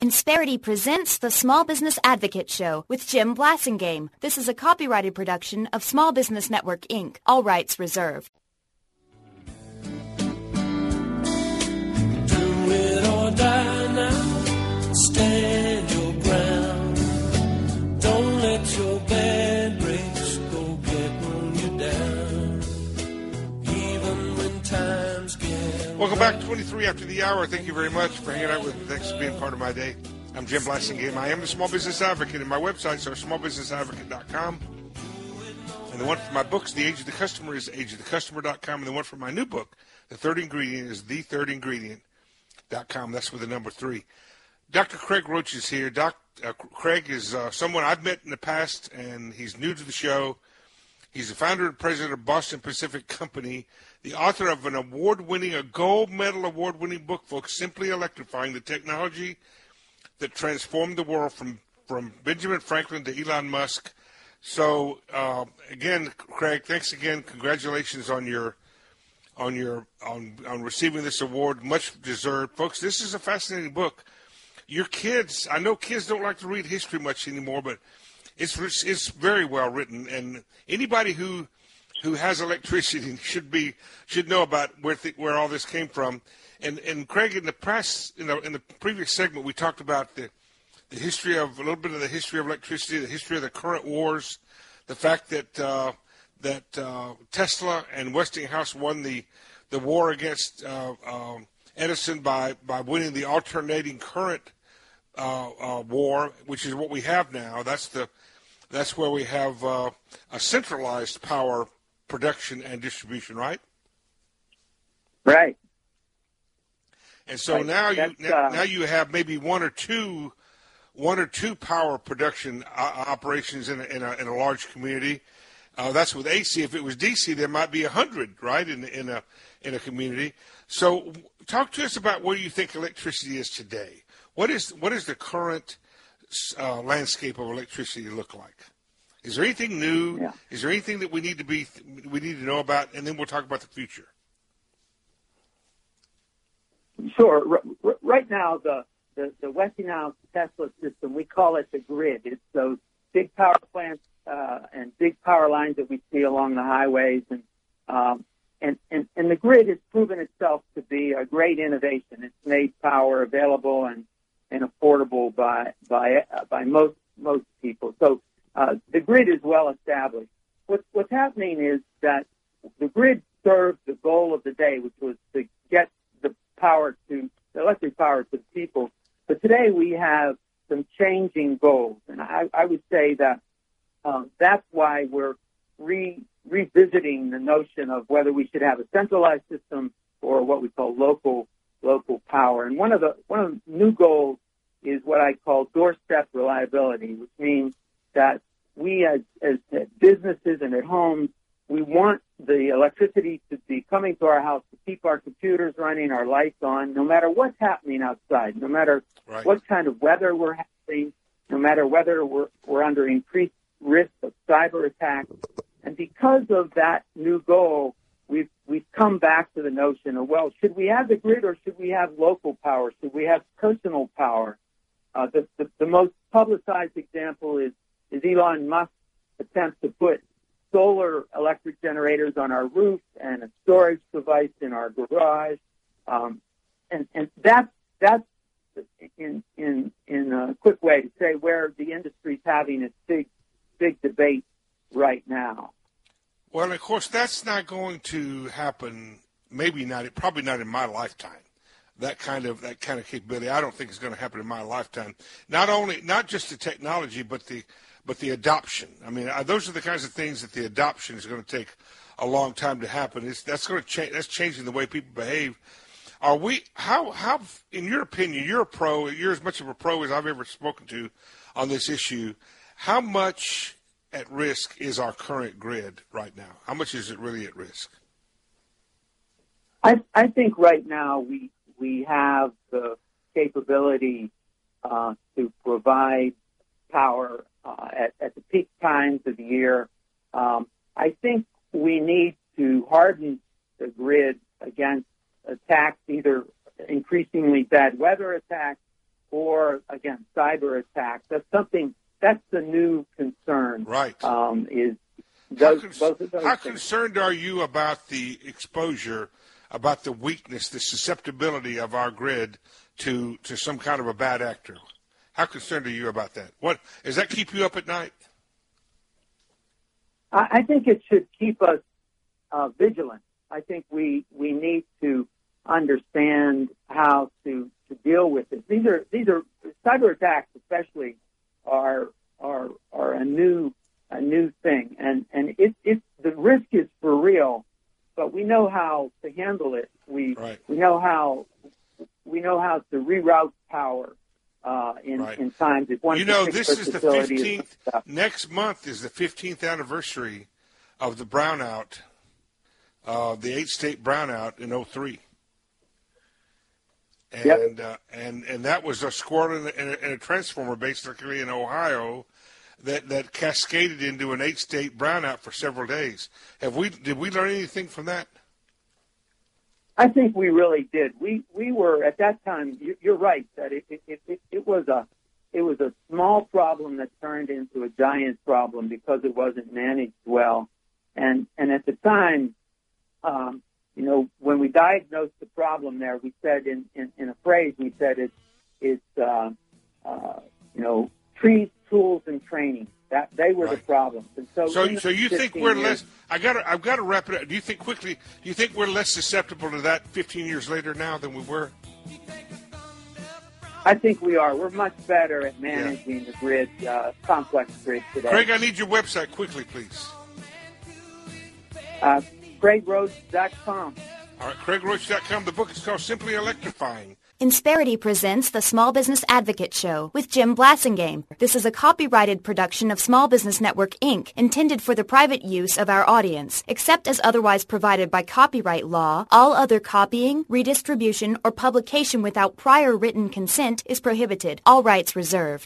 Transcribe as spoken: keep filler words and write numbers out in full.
Insperity presents the Small Business Advocate Show with Jim Blasingame. This is a copyrighted production of Small Business Network, Incorporated. All rights reserved. Do it or die now. Stand your ground. Don't let your bad breaks go getting you down. Even when times get... Welcome back, twenty-three after the hour. Thank you very much for hanging out with me. Thanks for being part of my day. I'm Jim Blasingame. I am the Small Business Advocate, and my websites are small business advocate dot com. And the one for my books, The Age of the Customer, is age of the customer dot com. And the one for my new book, The Third Ingredient, is the third ingredient dot com. That's with the number three. Doctor Craig Roach is here. Doc, uh, Craig is uh, someone I've met in the past, and he's new to the show. He's the founder and president of Boston Pacific Company, the author of an award-winning, a gold medal award-winning book, folks, Simply Electrifying, the Technology that Transformed the World from, from Benjamin Franklin to Elon Musk. So, uh, again, Craig, thanks again. Congratulations on your on your on, on receiving this award. Much deserved. Folks, this is a fascinating book. Your kids, I know kids don't like to read history much anymore, but it's it's very well written, and anybody who who has electricity should be should know about where th- where all this came from. And and Craig, in the press, you know, in the previous segment, we talked about the the history of a little bit of the history of electricity, the history of the current wars, the fact that uh, that uh, Tesla and Westinghouse won the the war against uh, uh, Edison by by winning the alternating current uh, uh, war, which is what we have now. That's the that's where we have uh, a centralized power production and distribution, right? Right. And so right. now you That's, now, uh, now you have maybe one or two one or two power production uh, operations in a, in a in a large community. Uh, that's with A C. If it was D C, there might be a hundred, right, in in a in a community. So, talk to us about where you think electricity is today. What is what is the current uh, landscape of electricity look like? Is there anything new? Yeah. Is there anything that we need to be we need to know about? And then we'll talk about the future. Sure. R- r- right now, the, the, the Westinghouse Tesla system, we call it the grid. It's those big power plants uh, and big power lines that we see along the highways. And, um, and, and, and the grid has proven itself to be a great innovation. It's made power available and, and affordable by, by, uh, by most, most people. So uh, the grid is well established. What, what's happening is that the grid served the goal of the day, which was to get the power to the electric power to the people. But today we have some changing goals, and I, I would say that um, that's why we're re, revisiting the notion of whether we should have a centralized system or what we call local local power. And one of the one of the new goals is what I call doorstep reliability, which means that we as, as, as businesses and at homes, we want the electricity to be coming to our house to keep our computers running, our lights on, no matter what's happening outside, no matter right. what kind of weather we're having, no matter whether we're, we're under increased risk of cyber attacks. And because of that new goal, we've, we've come back to the notion of, well, should we have the grid or should we have local power? Should we have personal power? Uh, the, the, the most publicized example is, is Elon Musk's attempt to put solar electric generators on our roof and a storage device in our garage, um, and and that's that's in in in a quick way to say where the industry's having its big big debate right now. Well, of course, that's not going to happen. Maybe not. Probably not in my lifetime. That kind of that kind of capability, I don't think is going to happen in my lifetime. Not only not just the technology, but the But the adoption, I mean, those are the kinds of things that the adoption is going to take a long time to happen. It's, that's going to change. That's changing the way people behave. Are we? How? How? In your opinion, you're a pro. You're as much of a pro as I've ever spoken to on this issue. How much at risk is our current grid right now? How much is it really at risk? I, I think right now we we have the capability uh, to provide power uh, at, at the peak times of the year. Um, I think we need to harden the grid against attacks, either increasingly bad weather attacks or, again, cyber attacks. That's something, that's the new concern. Right. Um, is those, how, cons- both of those how things. concerned are you about the exposure, about the weakness, the susceptibility of our grid to, to some kind of a bad actor? How concerned are you about that? What does that keep you up at night? I, I think it should keep us uh, vigilant. I think we, we need to understand how to, to deal with it. These are these are cyber attacks, especially, are are are a new a new thing, and and it it the risk is for real, but we know how to handle it. We right. we know how we know how to reroute power uh, in right. in times. If one you know, this is the facility fifteenth. Is next month is the fifteenth anniversary of the brownout, uh, the eight-state brownout in oh three. And, yep. uh, and and that was a squirrel and a, and a transformer basically in Ohio that, that cascaded into an eight-state brownout for several days. Have we did we learn anything from that? I think we really did. We we were at that time. You're right that it it, it it was a it was a small problem that turned into a giant problem because it wasn't managed well. And and at the time, um, you know, when we diagnosed the problem there, we said in, in, in a phrase, we said it's, it's uh, uh, you know, trees, tools, and training. That they were right. the problems. And so, so, so you think we're years, less? I got I've got to wrap it up. Do you think quickly? Do you think we're less susceptible to that fifteen years later now than we were? I think we are. We're much better at managing yeah. the grid, uh, complex grid today. Craig, I need your website quickly, please. Uh, Craig Roach dot com. All right, Craig Roach dot com. The book is called Simply Electrifying. Insperity presents the Small Business Advocate Show with Jim Blassingame. This is a copyrighted production of Small Business Network, Incorporated, intended for the private use of our audience. Except as otherwise provided by copyright law, all other copying, redistribution, or publication without prior written consent is prohibited. All rights reserved.